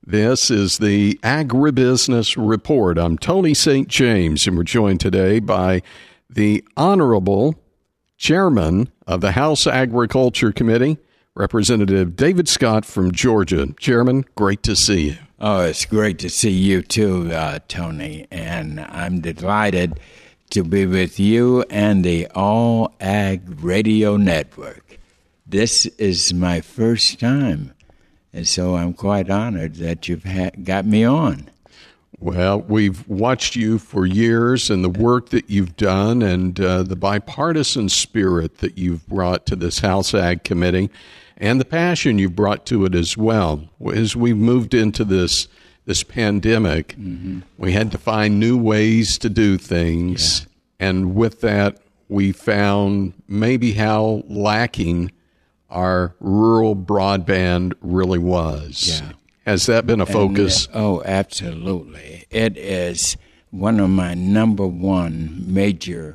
This is the Agribusiness Report. I'm Tony St. James, and we're joined today by the Honorable Chairman of the House Agriculture Committee, Representative David Scott from Georgia. Chairman, great to see you. Oh, it's great to see you too, Tony, and I'm delighted to be with you and the All Ag Radio Network. This is my first time, and so I'm quite honored that you've got me on. Well, we've watched you for years and the work that you've done and the bipartisan spirit that you've brought to this House Ag Committee and the passion you've brought to it as well. As we've moved into this pandemic, we had to find new ways to do things. Yeah. And with that, we found maybe how lacking our rural broadband really was. Yeah. Has that been a focus? Oh, absolutely. It is one of my number one major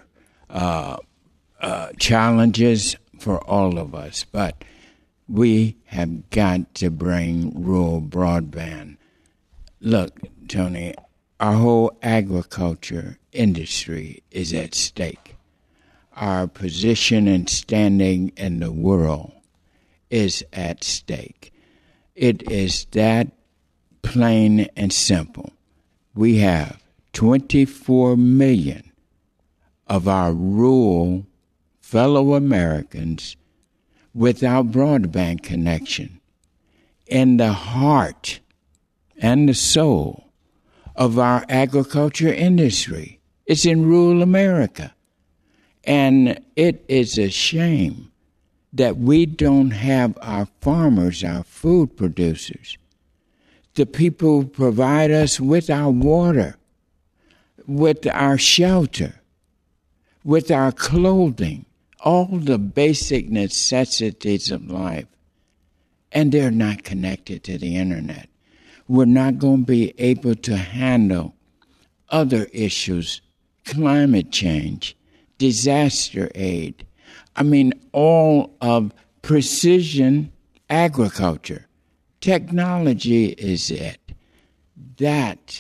challenges for all of us. But we have got to bring rural broadband. Look, Tony, our whole agriculture industry is at stake. Our position and standing in the world is at stake. It is that plain and simple. We have 24 million of our rural fellow Americans without broadband connection. In the heart and the soul of our agriculture industry, it's in rural America. And it is a shame that we don't have our farmers, our food producers, the people who provide us with our water, with our shelter, with our clothing, all the basic necessities of life, and they're not connected to the internet. We're not going to be able to handle other issues, climate change, disaster aid. I mean, all of precision agriculture. Technology is it. That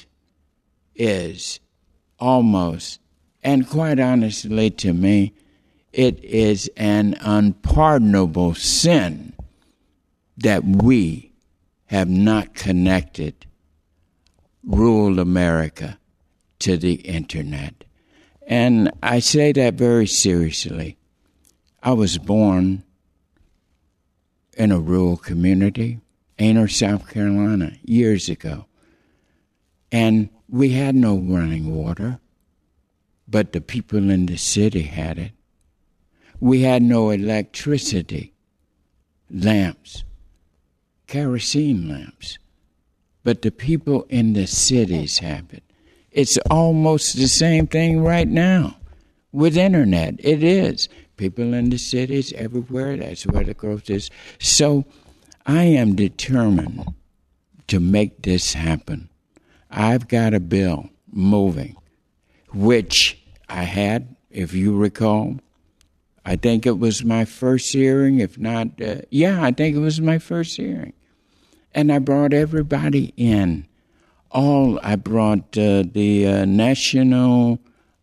is almost, and quite honestly to me, it is an unpardonable sin that we have not connected rural America to the internet. And I say that very seriously. I was born in a rural community, Aynor, South Carolina, years ago. And we had no running water, but the people in the city had it. We had no electricity, lamps, kerosene lamps, but the people in the cities have it. It's almost the same thing right now with internet. It is. People in the cities everywhere, that's where the growth is. So I am determined to make this happen. I've got a bill moving, which I had, if you recall, I think it was my first hearing, if not, I think it was my first hearing. And I brought everybody in. I brought the National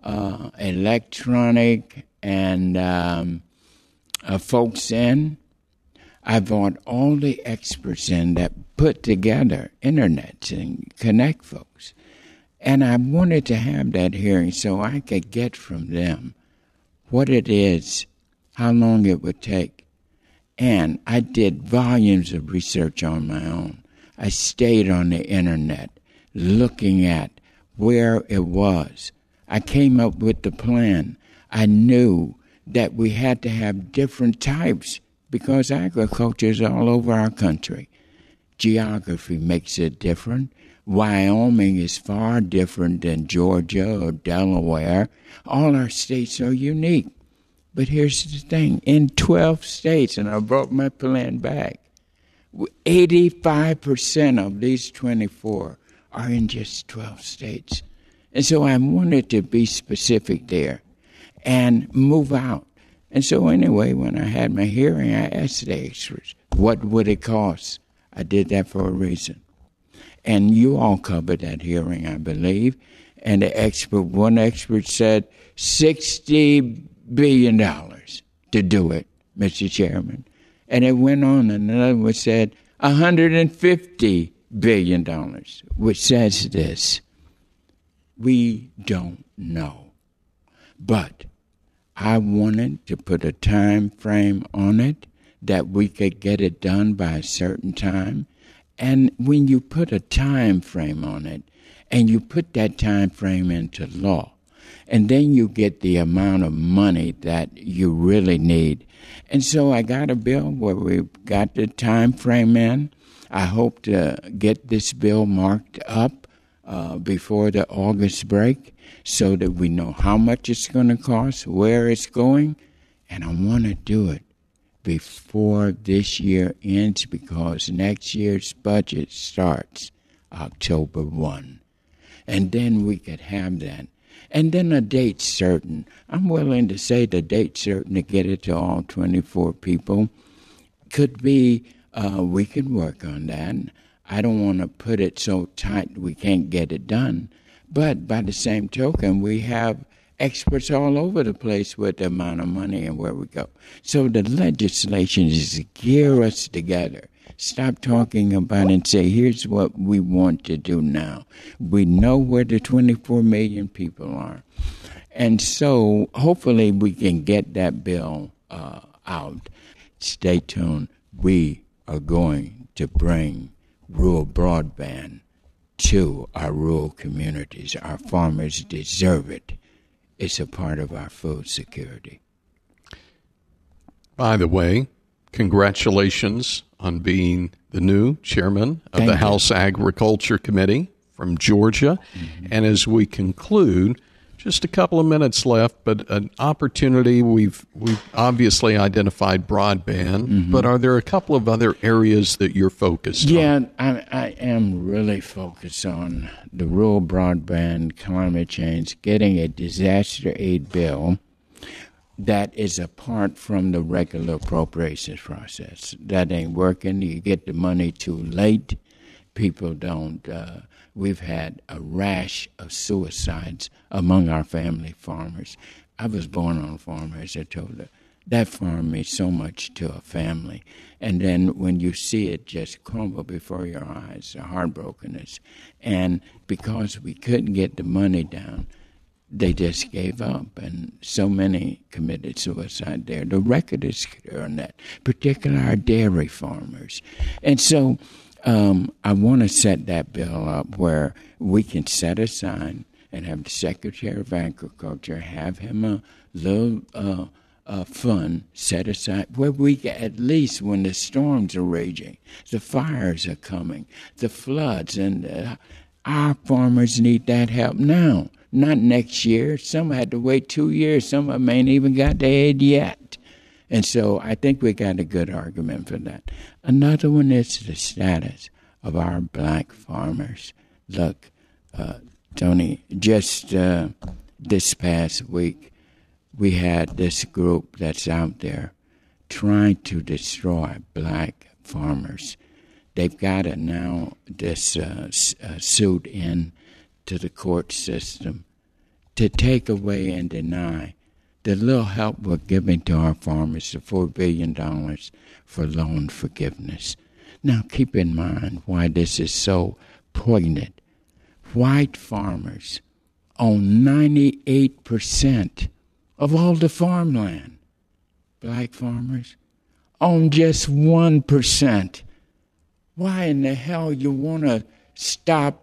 Electronic and folks in. I brought all the experts in that put together internet and connect folks. And I wanted to have that hearing so I could get from them what it is, how long it would take. And I did volumes of research on my own. I stayed on the internet looking at where it was. I came up with the plan. I knew that we had to have different types because agriculture is all over our country. Geography makes it different. Wyoming is far different than Georgia or Delaware. All our states are unique. But here's the thing. In 12 states, and I brought my plan back, 85% of these 24 are in just 12 states. And so I wanted to be specific there and move out. And so anyway, when I had my hearing, I asked the experts, what would it cost? I did that for a reason. And you all covered that hearing, I believe. And one expert said $60 billion to do it, Mr. Chairman. And it went on, and another one said $150 billion, which says this: we don't know. But I wanted to put a time frame on it that we could get it done by a certain time. And when you put a time frame on it, and you put that time frame into law, and then you get the amount of money that you really need. And so I got a bill where we've got the time frame in. I hope to get this bill marked up before the August break so that we know how much it's going to cost, where it's going, and I want to do it before this year ends because next year's budget starts October 1. And then we could have that. And then a date certain. I'm willing to say the date certain to get it to all 24 people. Could be, we could work on that. I don't want to put it so tight we can't get it done. But by the same token, we have experts all over the place with the amount of money and where we go. So the legislation is to gear us together. Stop talking about it and say, here's what we want to do now. We know where the 24 million people are. And so hopefully we can get that bill out. Stay tuned. We are going to bring rural broadband to our rural communities. Our farmers deserve it. It's a part of our food security. By the way, congratulations on being the new chairman of the House Agriculture Committee from Georgia. Mm-hmm. And as we conclude, just a couple of minutes left, but an opportunity. We've obviously identified broadband, mm-hmm. but are there a couple of other areas that you're focused on? Yeah, I am really focused on the rural broadband, climate change, getting a disaster aid bill that is apart from the regular appropriations process. That ain't working. You get the money too late. People don't. We've had a rash of suicides among our family farmers. I was born on a farm, as I told her. That farm means so much to a family. And then when you see it just crumble before your eyes, the heartbrokenness. And because we couldn't get the money down, they just gave up, and so many committed suicide there. The record is clear on that, particularly our dairy farmers. And so I want to set that bill up where we can set aside and have the Secretary of Agriculture have him a little fund set aside where we can, at least when the storms are raging, the fires are coming, the floods, and our farmers need that help now. Not next year. Some had to wait 2 years. Some of them ain't even got the aid yet. And so I think we got a good argument for that. Another one is the status of our black farmers. Look, Tony, just this past week, we had this group that's out there trying to destroy black farmers. They've got it now, this suit in to the court system to take away and deny the little help we're giving to our farmers, the $4 billion for loan forgiveness. Now, keep in mind why this is so poignant. White farmers own 98% of all the farmland. Black farmers own just 1%. Why in the hell you want to stop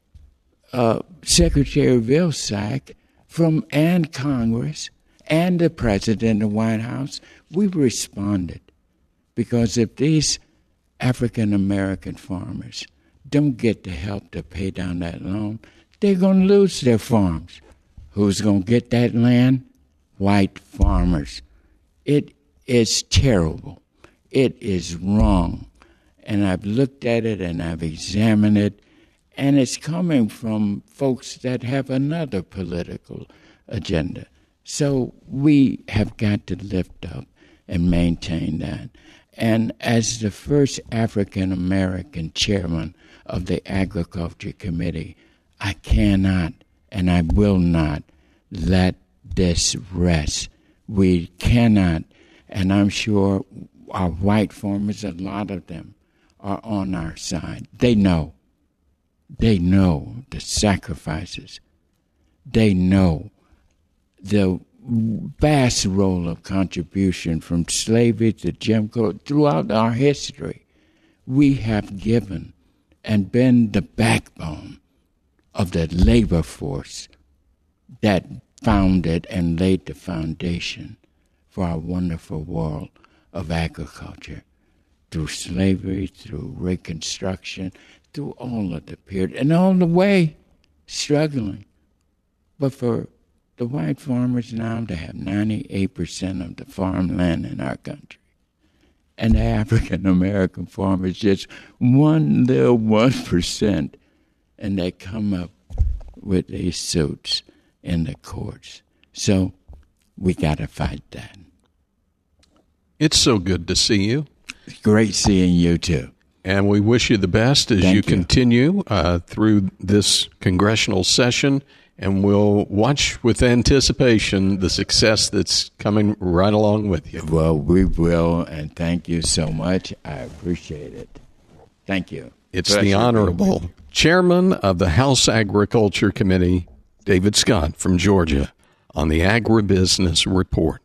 Secretary Vilsack and Congress and the President of the White House? We responded because if these African-American farmers don't get the help to pay down that loan, they're going to lose their farms. Who's going to get that land? White farmers. It is terrible. It is wrong. And I've looked at it and I've examined it. And it's coming from folks that have another political agenda. So we have got to lift up and maintain that. And as the first African American chairman of the Agriculture Committee, I cannot and I will not let this rest. We cannot, and I'm sure our white farmers, a lot of them, are on our side. They know. They know the sacrifices. They know the vast role of contribution from slavery to Jim Crow throughout our history. We have given and been the backbone of the labor force that founded and laid the foundation for our wonderful world of agriculture through slavery, through Reconstruction, through all of the period, and all the way struggling. But for the white farmers now to have 98% of the farmland in our country, and the African American farmers just one little 1%, and they come up with these suits in the courts. So we got to fight that. It's so good to see you. It's great seeing you too. And we wish you the best as you continue through this congressional session. And we'll watch with anticipation the success that's coming right along with you. Well, we will, and thank you so much. I appreciate it. Thank you. It's the Honorable Chairman of the House Agriculture Committee, David Scott from Georgia, on the Agribusiness Report.